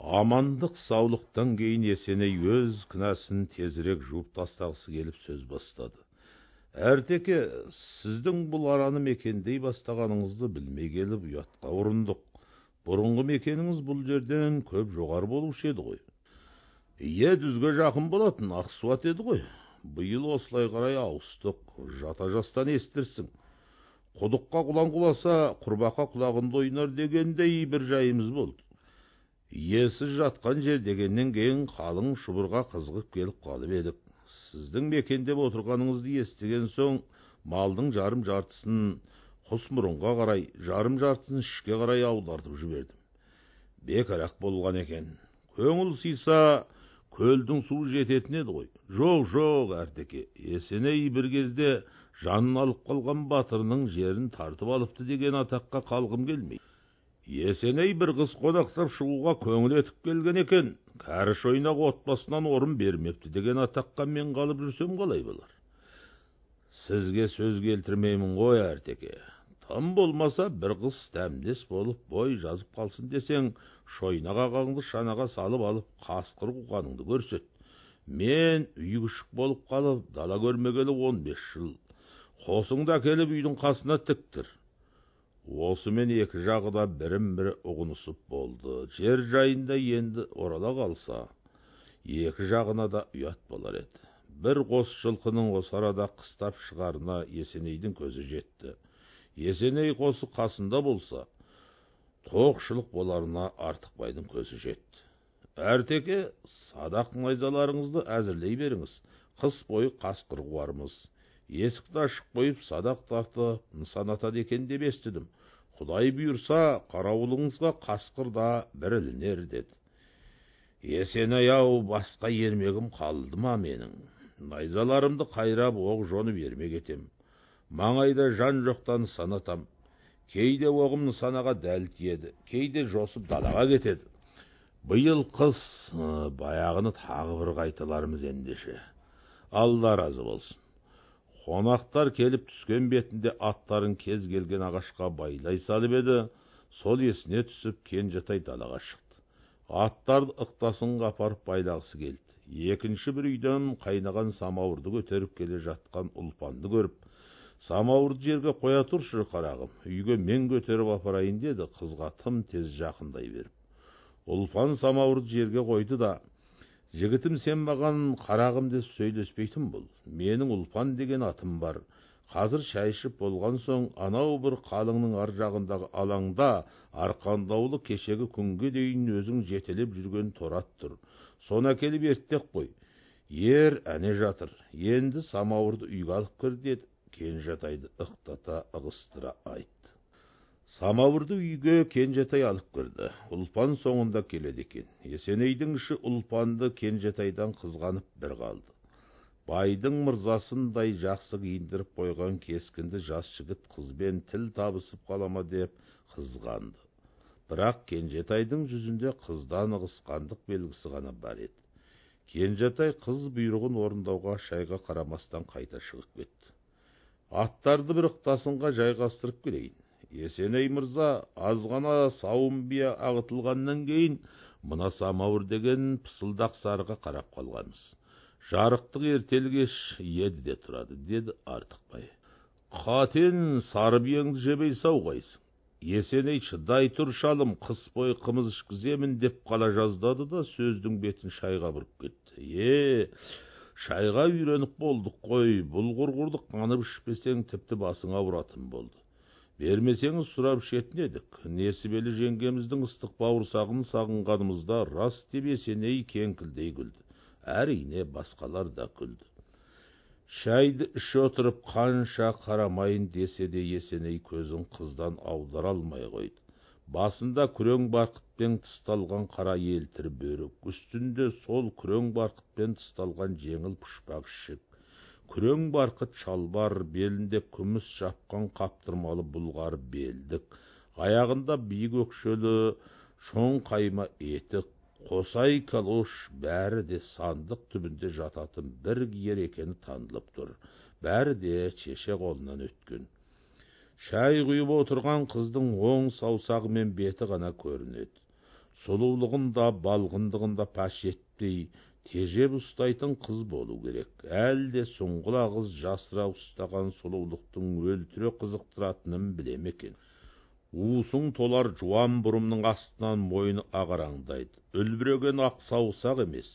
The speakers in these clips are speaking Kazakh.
Амандық саулықтан кейін Есеней өз кінәсін тезірек жуып тастағысы келіп сөз бастады. Әртеке, сіздің бұл араны мекендей бастағаныңызды білмей келіп ұятқа ұрындық. Бұрынғы мекеніңіз бұл жерден көп жоғары болушы еді ғой. Ие, дүзге жақын болатын Ақсуат еді ғой. Биыл осылай қарай ауыстық, жата жастан естірсің. Құдыққа құлан құласа, құрбаққа құлағында ойнар дегендей бір жайымыз болды. Иесіз жатқан жер дегеннен кейін қалың шұбырға қызығып келіп қалып едік. Сіздің мекендеп отырғаныңызды естіген соң, малдың жарым жартысын Құсмұрынға қарай, жарым жартысын ішке қарай аудартып жібердім. Бекарақ болған екен. Көңіл сыйса, көлдің су жететін еді ғой. Жоқ, Әртеке, Есеней бір кезде жанын алып қалған батырының жерін тартып алыпты деген атаққа қалғым келмейді. Есеней бір қыз қонақтап шығуға көңіл етіп келген екен, кәріш ойнақ отбасынан орын бермепті деген атаққа мен қалып жүрсем қалай болар? Сізге сөз келтірмеймін ғой, Әртеке. Тым болмаса бір қыз тәмдес болып бой жазып қалсын десең, шойнақ ағаңды шанаға салып алып қасқыр қуғаныңды көрсет. Мен үй күшік болып қалып, дала көрмегелі 15 жыл. Қосыңды әкеліп үйдің қасына тіктір. Осымен екі жағы да бірін-бірі ұғынысып болды. Жер жайында енді орала қалса, екі жағына да ұят болар еді. Бір қос жылқының осы арада қыстап шығарына Есенейдің көзі жетті. Есеней қосы қасында болса, тоқшылық боларына Артықбайдың көзі жетті. Әртеке, садақ найзаларыңызды әзірлей беріңіз. Қыс бойы қасқыр қуармыз. Есікті ашық қойып садақ тартып нысан атады екен деп естідім. Құдай бұйырса, қарауылыңызға қасқыр да бір ілінер деді. Есеней-ау, басқа ермегім қалды ма менің? Найзаларымды қайрап оқ жоны бермек етем. Маңайда жан жоқтан нысан атам. Кейде оғым нысанаға дәл тиеді, кейде жосып далаға кетеді. Биыл қыс, баяғыны тағы бір қайталарымыз ендеше. Алла разы болсын. Қонақтар келіп түскен бетінде аттарын кез келген ағашқа байлай салып еді, сол есіне түсіп Кенжетай далаға шықты. Аттарды ықтасын апарып байлағысы келді. Екінші бір үйден қайнаған самауырды көтеріп келе жатқан Ұлпанды көріп, самауырды жерге қоя тұршы қарағым, үйге мен көтеріп апарайын деді, қызға тым тез жақындай беріп. Ұлпан самауырды жерге қойды да, жігітім, сен маған қарағым деп сөйлеспейтін бұл. Менің Ұлпан деген атым бар. Қазір шай ішіп болған соң, анау бір қалыңның ар жағындағы алаңда арқандаулы кешегі күнге дейін өзің жетелеп жүрген торат тұр. Соны әкеліп ерттек қой. Ер әне жатыр. Енді самауырды үйге алып кір деді. Кенжетайды ықтата ығыстыра айтты. Самауырды үйге Кенжетай алып кірді. Ұлпан соңында келеді екен. Есенейдің іші Ұлпанды Кенжетайдан қызғанып бір қалды. Байдың мырзасындай жақсы киіндіріп қойған кескінді жас жігіт қызбен тіл табысып қалама деп қызғанды. Бірақ Кенжетайдың жүзінде қыздан ығысқандық белгісі ғана бар еді. Кенжетай қыз бұйрығын орындауға шайға қарамастан қайта шығып кетті. Аттарды бір ықтасынға жайғастырып келейін. Есеней мырза, азғана сауын бия ағытылғаннан кейін, мына самауыр деген пысылдақ сарыға қарап қалғанбыз. Жарықтық ертелгеш еді де тұрады, деді Артықбай. Қатен сары бияңды жебей сауғайсың. Есеней шыдай тұр шалым, қыс бойы қымыз ішкіземін деп қала жаздады да сөздің бетін шайға бұрып кетті. Шайға үйреніп болдық қой, бұл құрғырды қанып ішпесең тіпті басың ауыратын болды. Бермесеңіз сұрап ішетін едік. Несібелі жеңгеміздің ыстық бауырсағын сағынғанымызда рас деп Есеней кеңкілдей күлді. Әрине басқалар да күлді. Шайды іші отырып қанша қарамайын десе де Есеней көзін қыздан аудара алмай қойды. Басында күрең барқытпен тысталған қара елтір бөрік, үстінде сол күрең барқытпен тысталған жеңіл пұшпақ ішік, күрең барқыт шалбар, белінде күміс жапқан қаптырмалы бұлғар белдік, аяғында биік өкшелі шоң қайма етік, қосай калош, бәрі де сандық түбінде жататын бір киер екені танылып тұр. Бәрі де шеше қолынан өткен. Шай құйып отырған қыздың оң саусағы мен беті ғана көрінеді. Сұлулығын да, балғындығын да паш етпей, тежеп ұстайтын қыз болу керек. Әлде сұңғыла қыз жасыра ұстаған сұлулықтың өлтіре қызықтыратынын білем екен. Уысың толар жуан бұрымның астынан мойны ағараңдайды. Үлбіреген ақ саусақ емес.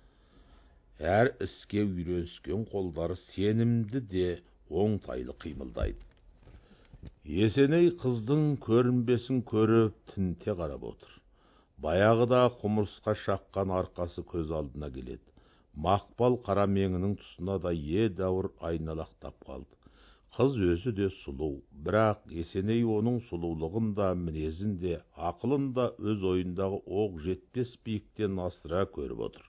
Әр іске үйреніскен қолдары сенімді де оңтайлы қимылдайды. Есеней қыздың көрінбесін көріп тінте қарап отыр. Баяғыда құмырсқа шаққан арқасы көз алдына келеді. Мақпал қара меңінің тұсына да едәуір айналақтап қалды. Қыз өзі де сұлу, бірақ Есеней оның сұлулығын да, мінезін де, ақылын да өз ойындағы оқ жетпес биіктен асыра көріп отыр.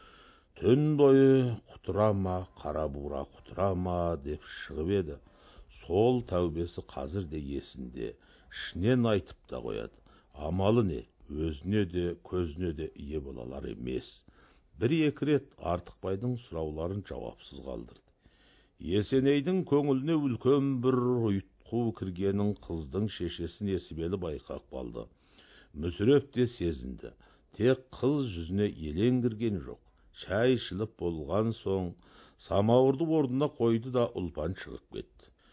Түн бойы құтыра ма, қара бура құтыра ма деп шығып еді. Сол тәубесі қазір де есінде, ішінен айтып та қояды. Амалы не? Өзіне де, көзіне де ие болалар емес. Бір-екі рет Артықбайдың сұрауларын жауапсыз қалдырды. Есенейдің көңіліне үлкен бір ұйтқу кіргенін қыздың шешесі Несібелі байқап қалды. Мүсіреп те сезінді. Тек қыз жүзіне елең кірген жоқ. Шай ішіліп болған соң самауырды орнына қойды да ұлпан шығып кетті.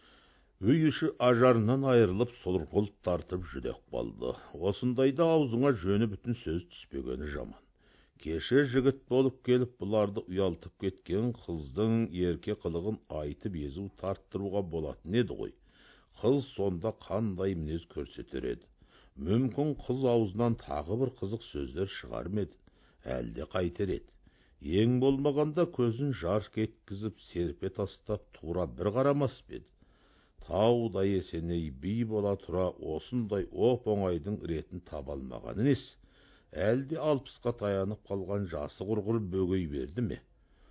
Үй іші ажарынан айырылып сұрғылт тартып жүдеп қалды. Осындайда аузыңа жөні бүтін сөз түспегені жаман. Кеше жігіт болып келіп бұларды ұялтып кеткен қыздың ерке қылығын айтып езу тарттыруға болатын еді ғой. Қыз сонда қандай мінез көрсетер еді? Мүмкін қыз аузынан тағы бір қызық сөздер шығар ма еді? Әлде қайтер еді? Ең болмағанда көзін жарқ еткізіп серпе тастап тура бір қарамас па еді? Тауда Есеней би бола тұра осындай оп-оңайдың ретін таба алмағаны несі? Әлде 60-қа таянып қалған жасы құрғыр бөгей берді ме?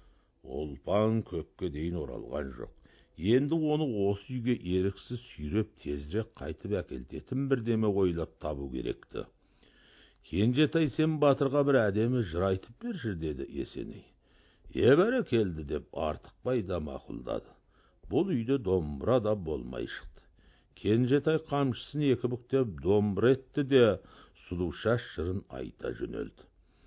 Ұлпан көпке дейін оралған жоқ. Енді оны осы үйге еріксіз сүйреп тезірек қайтып әкелтетін бірдеме ойлап табу керекті. Кенжетай, сен батырға бір әдемі жыр айтып берші, деді Есеней. Бәрекелді деп Артықбай да мақұлдады. Бұл үйде домбыра да болмай шықты. Кенжетай қамшысын екі бүктеп домбыра етті де Сұлушаш жырын айта жөнелді.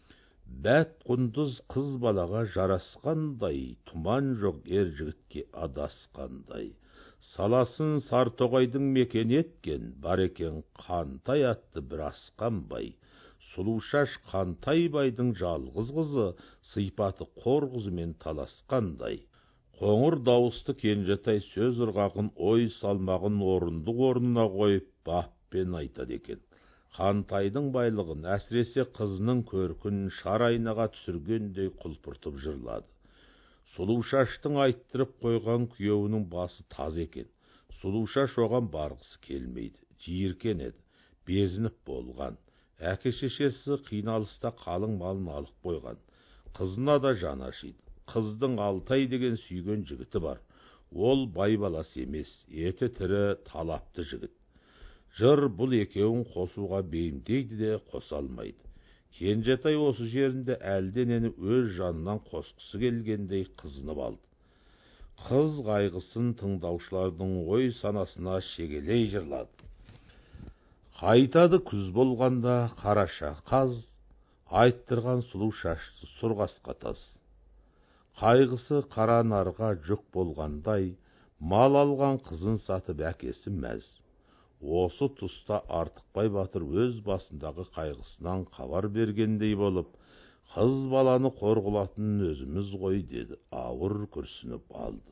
Бәт құндыз қыз балаға жарасқандай, тұман жоқ ер жігітке адасқандай. Саласын Сартоғайдың мекен еткен, бар екен Қантай атты бір асқан бай. Сұлушаш Қантай байдың жалғыз қызы, сыйпаты қор қызымен таласқандай. Қоңыр дауысты Кенжетай сөз ырғағын, ой салмағын орынына қойып баппен айтады екен. Қантайдың байлығын, әсіресе қызының көркін шар айнаға түсіргендей құлпыртып жырлады. Сұлушаштың айттырып қойған күйеуінің басы таз екен. Сұлушаш оған барғысы келмейді, жиіркенеді, безініп болған. Әке-шешесі қиналыста қалың малын алып қойған. Қызына да жаны ашиды. Қыздың Алтай деген сүйген жігіті бар. Ол бай баласы емес, еті тірі, талапты жігіт. Жыр бұл екеуін қосуға бейімдейді де қоса алмайды. Кенжетай осы жерінде әлденені өз жанынан қосқысы келгендей қызынып алды. Қыз қайғысын тыңдаушылардың ой санасына шегелей жырлады. Қайтады күз болғанда қараша қаз, айттырған сұлу шашты сұрғасқа таз. Қайғысы қара нарға жүк болғандай, мал алған қызын сатып әкесі мәз. Осы тұста Артықбай батыр өз басындағы қайғысынан хабар бергендей болып, қыз баланы қор қылатын өзіміз ғой, деді, ауыр күрсініп алды.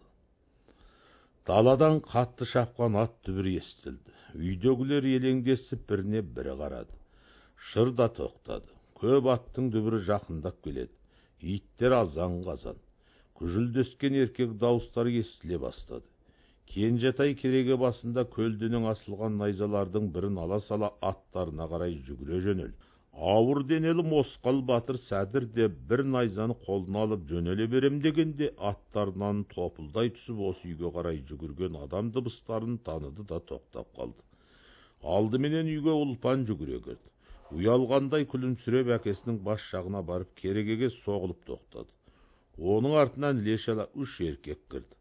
Даладан қатты шапқан ат дүбірі естілді. Үйдегілер елеңдесіп біріне бірі қарады. Шыр да тоқтады. Көп аттың дүбірі жақындап келеді. Иттер азан-қазан. Күжілдескен еркек дауыстар естіле бастады. Кенжетай кереге басында көлденең асылған найзалардың бірін ала сала аттарына қарай жүгіре жөнелді. Ауыр денелі мосқал батыр сәдір де бір найзаны қолына алып жөнеле берем дегенде аттарынан топылдай түсіп осы үйге қарай жүгірген адам дыбыстарын таныды да тоқтап қалды. Алдыменен үйге Ұлпан жүгіре кірді. Ұялғандай күлімсіреп әкесінің бас жағына барып керегеге соғылып тоқтады. Оның артынан іле-шала үш еркек кірді.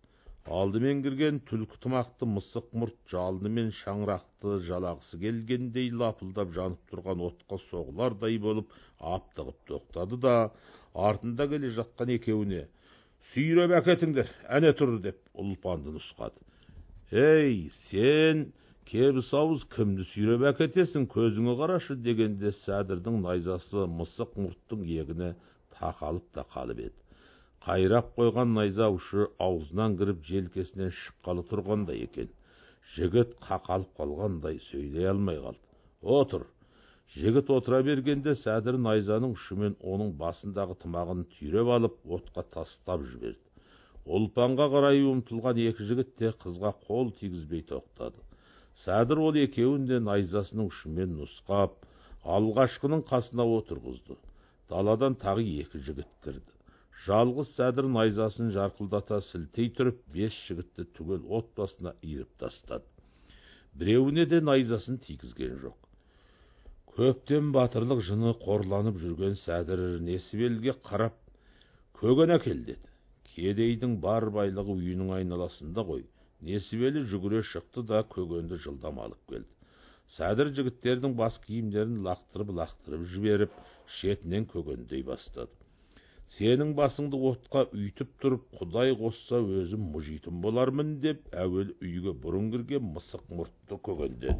Алдымен кірген түлкі тымақты мысық мұрт жалынымен шаңырақты жалағысы келгендей лапылдап жанып тұрған отқа соғылардай болып аптығып тоқтады да, артында келе жатқан екеуіне сүйреп әкетіңдер, әне тұр деп Ұлпанды нұсқады. Ей, сен кебіс ауыз кімді сүйреп әкетесің, көзіңе қарашы дегенде Сәдірдің найзасы мысық мұрттың иегіне тақалып та қалып еді. Қайрап қойған найза ұшы аузынан кіріп желкесінен шыққалы тұрғандай екен. Жігіт қақалып қалғандай сөйлей алмай қалды. Отыр. Жігіт отыра бергенде Сәдір найзаның ұшымен оның басындағы тымағын түйреп алып отқа тастап жіберді. Ұлпанға қарай ұмтылған екі жігіт те қызға қол тигізбей тоқтады. Сәдір ол екеуін де найзасының ұшымен нұсқап, алғашқының қасына отырғызды. Даладан тағы екі жігіт кірді. Жалғыз Сәдір найзасын жарқылдата сілтей тұрып, 5 жігітті түгел от басына иіріп тастады. Біреуіне де найзасын тигізген жоқ. Көптен батырлық жыны қорланып жүрген Сәдір Несібелге қарап, көген әкел деді. Кедейдің бар байлығы үйінің айналасында ғой. Несібелі жүгіре шықты да көгенді жылдам алып келді. Сәдір жігіттердің бас киімдерін лақтырып жіберіп, шетінен көгендей бастады. Сенің басыңды отқа үйтіп тұрып, Құдай қосса өзім мұжитын болармын деп, әуел үйге бұрын кірген мысық мұртты көгендеді.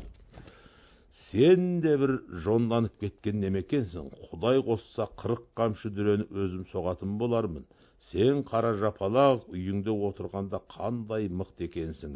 Сен де бір жонданып кеткен немекенсің, Құдай қосса 40 қамшы дүрені өзім соғатын болармын. Сен қара жапалақ үйіңде отырғанда қандай мықты екенсің,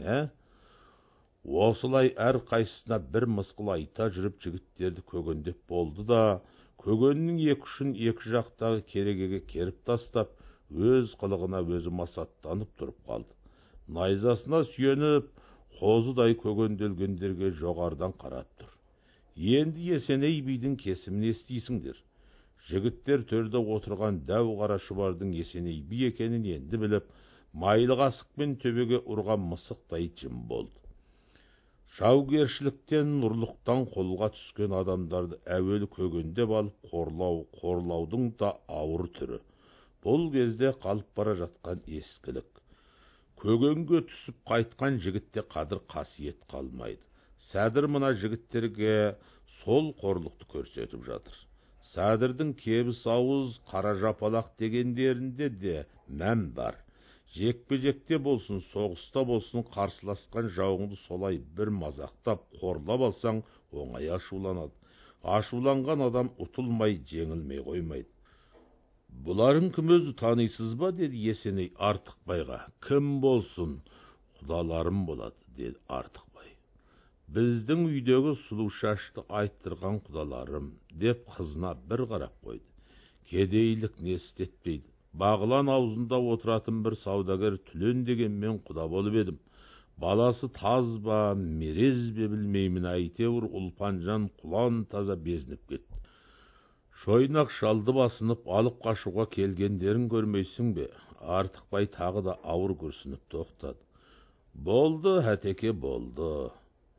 Осылай әр қайсысына бір мысқыл айта жүріп жігіттерді көгендеп болды да, көгеннің екі ұшын екі жақтағы керегеге керіп тастап, өз қылығына өзі масаттанып тұрып қалды. Найзасына сүйеніп, қозыдай көгенделгендерге жоғарыдан қарап тұр. Енді Есеней бидің кесімін естисіңдер. Жігіттер төрде отырған дәу қара шұбардың Есеней би екенін енді біліп, майлы қасықпен төбеге ұрған мысықтай жым болды. Жаугершіліктен, ұрлықтан қолға түскен адамдарды әуелі көгендеп алып қорлаудың да ауыр түрі. Бұл кезде қалып бара жатқан ескілік. Көгенге түсіп қайтқан жігітте қадір қасиет қалмайды. Сәдір мына жігіттерге сол қорлықты көрсетіп жатыр. Сәдірдің кебіс ауыз, қара жапалақ дегендерінде де мән бар. Жекпе-жекте болсын, соғыста болсын, қарсыласқан жауыңды солай бір мазақтап, қорлап алсаң, оңай ашуланады. Ашуланған адам ұтылмай, жеңілмей қоймайды. Бұларың кім өзі танисыз ба, деді Есеней Артықбайға. Кім болсын, құдаларым болады, деді Артықбай. Біздің үйдегі сұлу шашты айттырған құдаларым, деп қызына бір қарап қойды. Кедейлік не істетпейді. Бағылан аузында отыратын бір саудагер Түлен дегенмен құда болып едім. Баласы таз ба, мерез бе білмеймін, әйтеуір Ұлпанжан құлан таза безініп кетті. Шойнақ шалды басынып, алып қашуға келгендерін көрмейсің бе? Артықбай тағы да ауыр күрсініп тоқтады. Болды, әтеке, болды.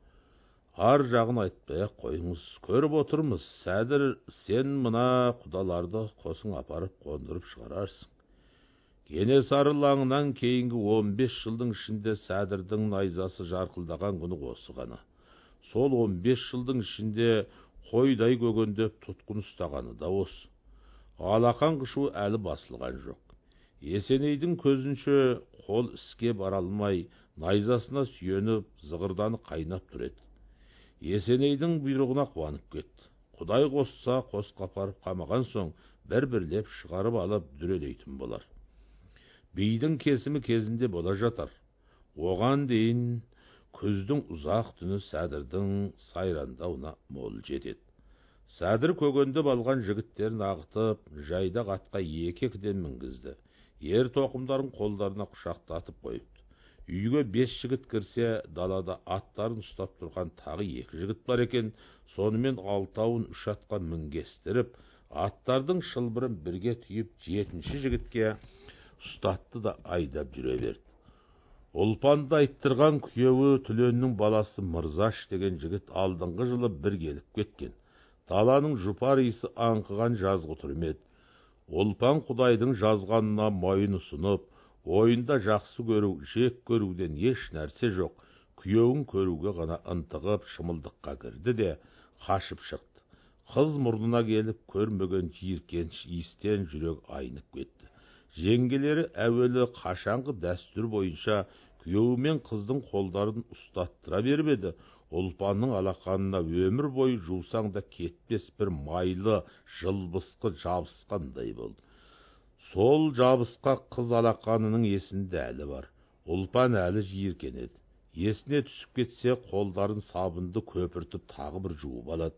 Ар жағын айтпай қойыңыз, көріп отырмыз. Сәдір, сен мына құдаларды қосың апарып қондырып шығарарсың. Кенесары лаңынан кейінгі 15 жылдың ішінде Сәдірдің найзасы жарқылдаған күні осы ғана. Сол 15 жылдың ішінде қойдай көгендеп тұтқын ұстағаны да осы. Алақан қышу әлі басылған жоқ. Есенейдің көзінше қол іске бара алмай, найзасына сүйеніп, зығырданы қайнап тұр еді. Есенейдің бұйрығына қуанып кетті. Құдай қосса, қосқа апарып қамаған соң, бір-бірлеп шығарып алып дүрелейтін болар. Бидің кесімі кезінде бола жатар. Оған дейін күздің ұзақ түні Сәдірдің сайрандауына мол жетеді. Сәдір көгендеп алған жігіттерін ағытып, жайдақ атқа екі-екіден мінгізді. Ер тоқымдарын қолдарына құшақтатып қойыпты. Үйге 5 жігіт кірсе, далада аттарын ұстап тұрған тағы 2 жігіт бар екен, сонымен 6-ауын 3 атқа мінгестіріп, аттардың шылбырын бірге түйіп, 7-ші жігітке ұстатты да айдап жүре берді. Ұлпанды айттырған күйеуі Түленнің баласы Мырзаш деген жігіт алдыңғы жылы бір келіп кеткен. Даланың жұпар иісі аңқыған жазғы түрмеді. Ұлпан Құдайдың жазғанына мойын ұсынып, ойында жақсы көру, жек көруден еш нәрсе жоқ, күйеуін көруге ғана ынтығып шымылдыққа кірді де қашып шықты. Қыз мұрнына келіп көрмеген жиіркеніш иістен жүрек айнып кетті. Жеңгелері әуелі қашанғы дәстүр бойынша күйеуі мен қыздың қолдарын ұстаттыра беріп еді, Ұлпанның алақанына өмір бойы жусаң да кетпес бір майлы жылбысқы жабысқандай болды. Сол жабысқа қыз алақанының есінде әлі бар. Ұлпан әлі жиіркенеді. Есіне түсіп кетсе, қолдарын сабынды көпіртіп тағы бір жуып алады.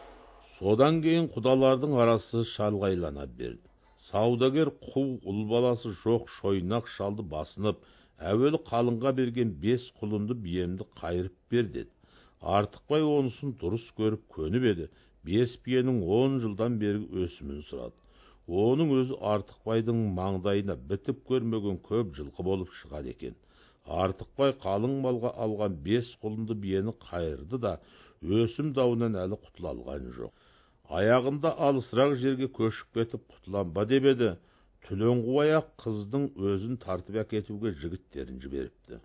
Содан кейін құдалардың арасы шалғайлана берді. Саудагер қу ұл баласы жоқ шойнақ шалды басынып, әуелі қалыңға берген 5 құлынды биемді қайырып бер деді. Артықбай онысын дұрыс көріп көніп еді. 5 биенің 10 жылдан бергі өсімін сұрады. Оның өзі Артықбайдың маңдайына бітіп көрмеген көп жылқы болып шығады екен. Артықбай қалың малға алған 5 құлынды биені қайырды да, өсім дауынан әлі құтыла алған жоқ. Аяғында алысырақ жерге көшіп кетіп құтыланба деп еді, Түленқу аяқ қыздың өзін тартып әкетуге жігіттерін жіберіпті.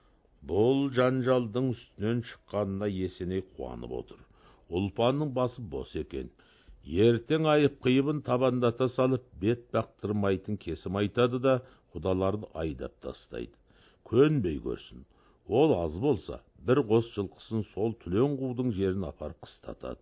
Бұл жанжалдың үстінен шыққанына Есеней қуанып отыр. Ұлпанның басы бос екен. Ертең айып қиыбын табандата салып, бет бақтырмайтын кесім айтады да, құдаларды айдап тастайды. Көнбей көрсін. Ол аз болса, бір қос жылқысын сол Түленқудың жерін апарып қыстатады.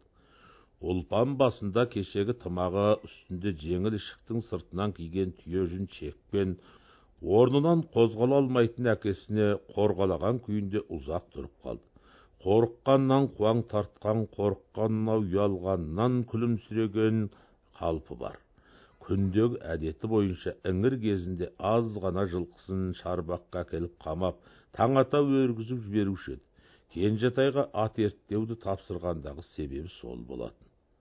Ұлпан басында кешегі тымағы, үстінде жеңіл ішіктің сыртынан киген түйе жүн чекпен, орнынан қозғала алмайтын әкесіне қорғалаған күйінде ұзақ тұрып қалды. Қорыққаннан қуаң тартқан, қорыққаннан ұялғаннан күлімсіреген қалпы бар. Күндегі әдеті бойынша іңір кезінде аз ғана жылқысын шарбаққа әкеліп қамап, таң ата өргізіп жіберуші еді. Кенжетайға ат ерттеуді тапсырғандағы себебі сол болатын.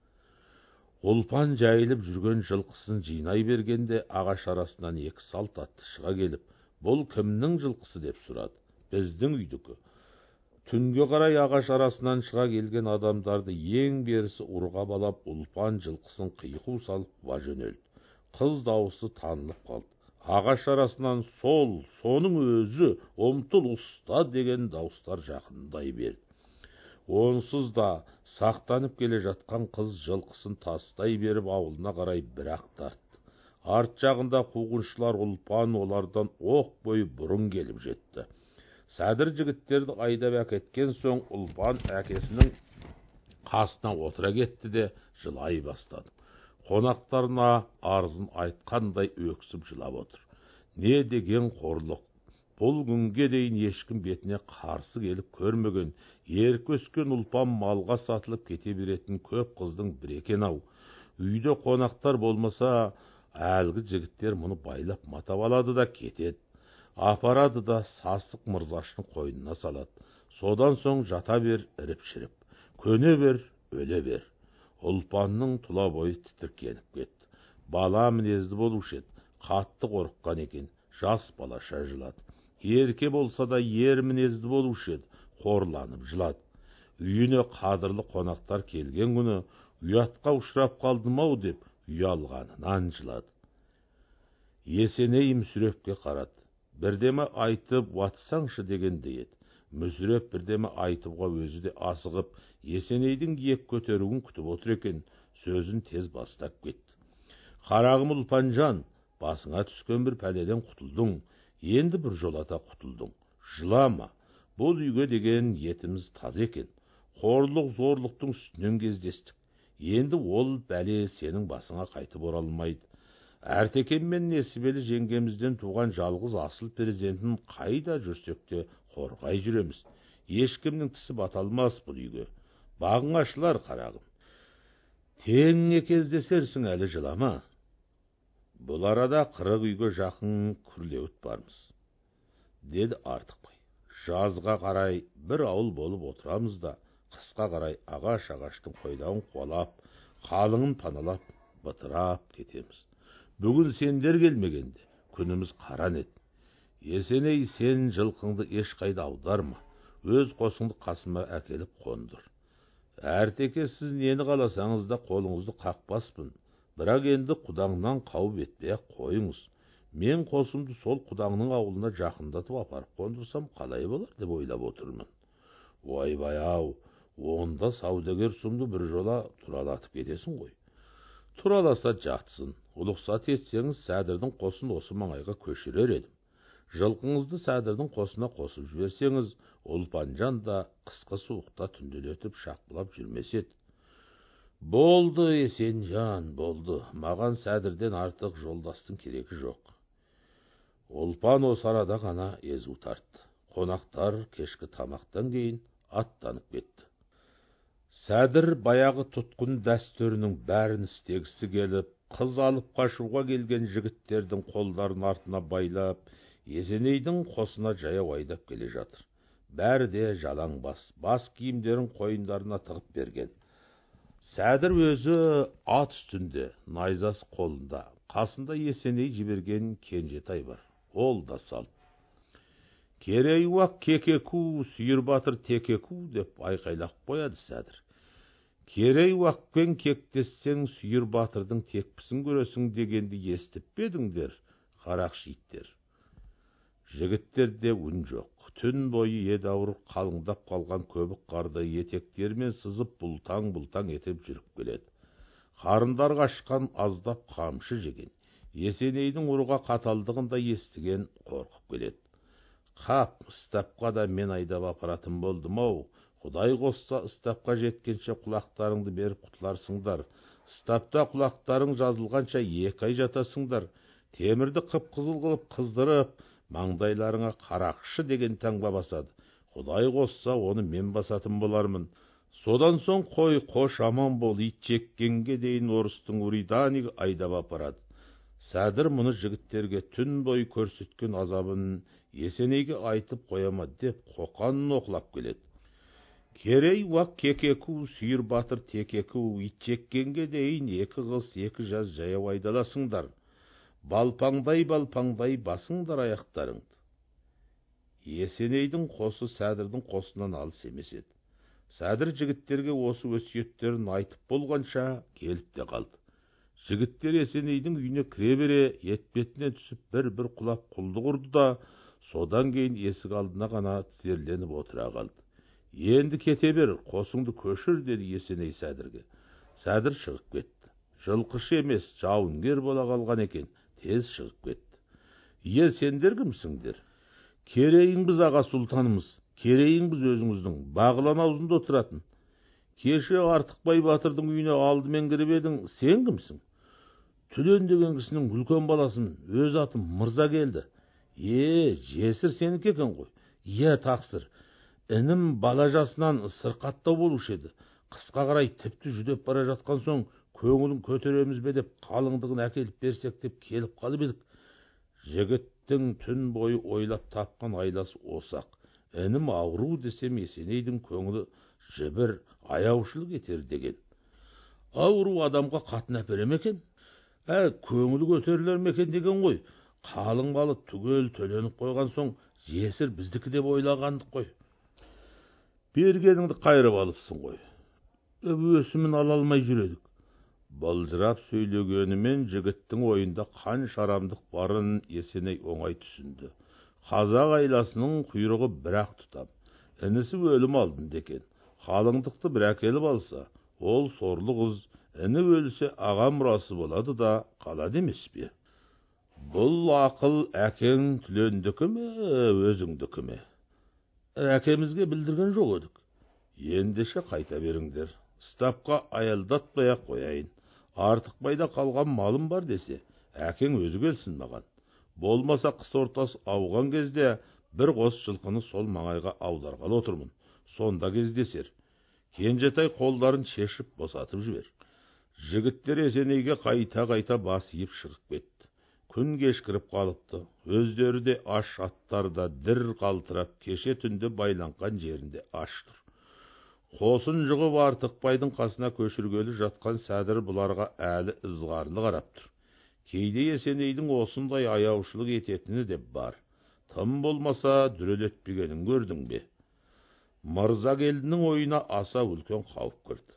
Ұлпан жайылып жүрген жылқысын жинай бергенде ағаш арасынан 2 салт атты шыға келіп, бұл кімнің жылқысы деп сұрады. Біздің үйдікі. Түнге қарай ағаш арасынан шыға келген адамдарды ең берісі ұрға балап, Ұлпан жылқысын қиқу салып қуа жөнелді. Қыз дауысы танылып қалды. Ағаш арасынан соның өзі, ұмтыл ұста деген дауыстар жақындай берді. Онсыз да сақтанып келе жатқан қыз жылқысын тастай беріп ауылына қарай бір-ақ тартты. Арт жағында қуғыншылар Ұлпан олардан оқ бойы бұрын келіп жетті. Сәдір жігіттерді айдап әкеткен соң Ұлпан әкесінің қасына отыра кетті де жылай бастады. Қонақтарына арызын айтқандай өксіп жылап отыр. Не деген қорлық! Бұл күнге дейін ешкім бетіне қарсы келіп көрмеген, еркі өскен Ұлпан малға сатылып кете беретін көп қыздың бір екен-ау. Үйде қонақтар болмаса, әлгі жігіттер мұны байлап матап алады да кетеді. Апарады да сасық мырзашының қойнына салады. Содан соң жата бер, іріп-шіріп. Көне бер, өле бер. Ұлпанның тұла бойы тітіркеніп кетті. Бала мінезді болушы еді, қатты қорыққан екен, жас балаша жылады. Ерке болса да ер мінезді болушы еді, қорланып жылады. Үйіне қадірлі қонақтар келген күні ұятқа ұшырап қалдым-ау деп ұялғанынан жылады. Есеней Мүсірепке қарады. Бірдеме айтып уатсаңшы дегенде еді. Мүсіреп бірдеме айтуға өзі де асығып, Есенейдің еп көтеруін күтіп отыр екен, сөзін тез бастап кетті. Қарағым Ұлпанжан, басыңа түскен бір пәледен құтылдың, енді бір жолата құтылдың. Жылама, бұл үйге деген етіміз таза екен. Қорлық зорлықтың үстінен кездестік. Енді ол бәле сенің басыңа қайтып оралмайды. Әртекем мен Несібелі жеңгемізден туған жалғыз асыл перзентін қайда жүрсек те қорғай жүреміз. Ешкімнің тісі баталмас бұл үйге. Бағың ашылар, қарағым. Теңіне кездесерсің, әлі жылама. Бұл арада 40 үйге жақын күрлеуіт бармыз, деді Артықбай. Жазға қарай бір ауыл болып отырамыз да, қысқа қарай ағаштың қойдауын қуалап, қалыңын паналап, бытырап кетеміз. Бүгін сендер келмегенде күніміз қаран еді. Есеней, сен жылқыңды ешқайда аударма, өз қосыңды қасыма әкеліп қондыр. Әртеке, сіз нені қаласаңыз да қолыңызды қақпаспын, бірақ енді құдаңнан қауіп етпей-ақ қойыңыз. Мен қосымды сол құдаңның ауылына жақындатып апарып қондырсам қалай болар деп ойлап отырмын. Ойбай-ау, онда саудагер сұмды бір жола туралатып кетесің ғой. Тураласа жатсын, ұлықсат етсеңіз сәдірдің қосын осы маңайға көшірер едім. Жылқыңызды сәдірдің қосына қосып жіберсеңіз, Ұлпанжан да қысқы суықта түнделетіп шақпылап жүрмес еді. Болды, Есенжан, болды. Маған сәдірден артық жолдастың керегі жоқ. Ұлпан осы арада ғана езу тартты. Қонақтар кешкі тамақтан кейін аттанып кетті. Сәдір баяғы тұтқын дәстүрінің бәрін істегісі келіп, қыз алып қашуға келген жігіттердің қолдарын артына байлап, Есенейдің қосына жаяу айдап келе жатыр. Бәрі де жалаң бас киімдерін қойындарына тығып берген. Сәдір өзі ат үстінде, найзасы қолында, қасында Есеней жіберген Кенжетай бар. Ол да салт. Керей-уақ кекеку, сүйір батыр текеку деп айқайлап қояды Сәдір. Керей-уақпен кектессең, сүйір батырдың текпісін көресің дегенді естіп педіңдер, қарақшы иттер. Жігіттерде үн жоқ. Түн бойы едәуір қалыңдап қалған көбік қарды етектермен сызып бұлтаң-бұлтаң етіп жүріп келеді. Қарындар қашқан аздап қамшы жеген. Есенейдің ұрға қаталдығында естіген қорқып келеді. Қап, ыстапқа да мен айдап апаратын болдым-ау. Құдай қосса, ыстапқа жеткенше құлақтарыңды беріп құтыларсыңдар. Ыстапта құлақтарың жазылғанша 2 ай жатасыңдар. Темірді қып-қызыл қылып қыздырып, маңдайларыңа қарақшы деген таңба басады. Құдай қосса, оны мен басатын болармын. Содан соң қой қош аман бол, ит жеккенге дейін орыстың Уриданик айдап апарады. Сәдір мұны жігіттерге түн бойы көрсеткен азабын Есенейге айтып қояма деп қоқанын оқылап келеді. Керей-уақ кекеку, сүйір батыр текеку, ит жеккенге дейін 2 қыс 2 жаз жаяу айдаласыңдар. Балпаңдай басыңдар аяқтарыңды. Есенейдің қосы Сәдірдің қосынан алыс емес еді. Сәдір жігіттерге осы өсиеттерін айтып болғанша келіп те қалды. Жігіттер Есенейдің үйіне кіре бере етбетіне түсіп бір құлап құлдық ұрды да, содан кейін есік алдына ғана тізерленіп отыра қалды. Енді кете бер, қосыңды көшір, деді Есеней Сәдірге. Сәдір шығып кетті. Жылқышы емес, жауынгер бола қалған екен, тез шығып кетті. Е, сендер кімсіңдер? Керейіңбіз, аға сұлтанымыз. Керейіңбіз өзіңіздің, Бағлан аузында отыратын. Кеше Артықбай батырдың үйіне алдымен кіріп едің, сен кімсің? Түлен деген кісінің үлкен баласын, өз атым Мырза келді. Жесір сенікі екен ғой. Тақсыр. Інім бала жасынан сырқаттау болушы еді. Қысқа қарай тіпті жүдеп бара жатқан соң, көңілін көтереміз бе деп қалыңдығын әкеліп берсек деп келіп қалып едік. Жігіттің түн бойы ойлап тапқан айласы осақ. Інім ауру десем, Есенейдің көңілі жібір, аяушылық етер деген. Ауру адамға қатын әпере ме екен? Көңілі көтерілер ме екен деген ғой. Қалың малы түгел төленіп қойған соң, жесір біздікі деп ойлағандық қой. Бергеніңді қайрып алыпсың ғой. Өсімін ала алмай жүредік. Былжырап сөйлегенімен жігіттің ойында қан шарамдық барын Есеней оңай түсінді. Қазақ айласының құйрығы бір-ақ тұтам. Інісі өлім алдында екен. Қалыңдықты бір әкеліп алса, ол сорлы қыз, іні өлсе аға мұрасы болады да қалады емес пе? Бұл ақыл әкең Түлендікі ме, өзіңдікі ме? Әкемізге білдірген жоқ едік. Ендеше қайта беріңдер. Стапқа аялдатпай-ақ қояйын. Артықбайда қалған малым бар десе, әкең өзі келсін маған. Болмаса қыс ортасы ауған кезде бір қос жылқыны сол маңайға ауларғалы отырмын. Сонда кездесер. Кенжетай қолдарын шешіп босатып жібер. Жігіттер Есенейге қайта бас иіп шығып кетті. Күн кешкіріп қалыпты. Өздері де аш аттарда дір қалтырап, кеше түнде байланған жерінде аш тұр. Қосын жұғып Артықбайдың қасына көшіргелі жатқан Сәдір бұларға әлі ызғарлы қарап тұр. Кейде Есенейдің осындай аяушылық ететіні де бар. Тым болмаса дүрелетпегенін көрдің бе? Мырза келдінің ойына аса үлкен қауіп кірді.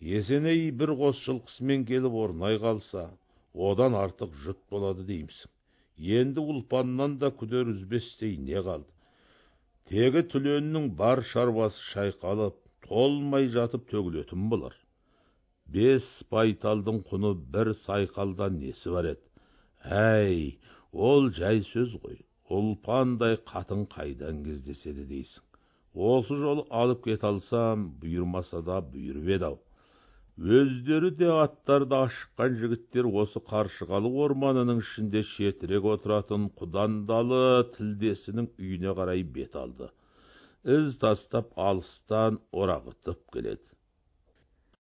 Есеней бір қос жылқысымен келіп орнай қалса, одан артық жұт болады деймісің. Енді ұлпаннан да күдер үзбестей не қалды? Тегі түленнің бар шаруасы шайқалып, толмай жатып төгілетін болар. 5 байталдың құны бір сайқалдан несі бар еді? Әй, ол жай сөз ғой. Ұлпандай қатын қайдан кездеседі дейсің. Осы жолы алып кете алсам, бұйырмаса да бұйырып еді-ау. Өздері де аттарды ашыққан жігіттер осы Қаршығалы орманының ішінде шетірек отыратын Құдандалы тілдесінің үйіне қарай бет алды. Із тастап алыстан орағытып келеді.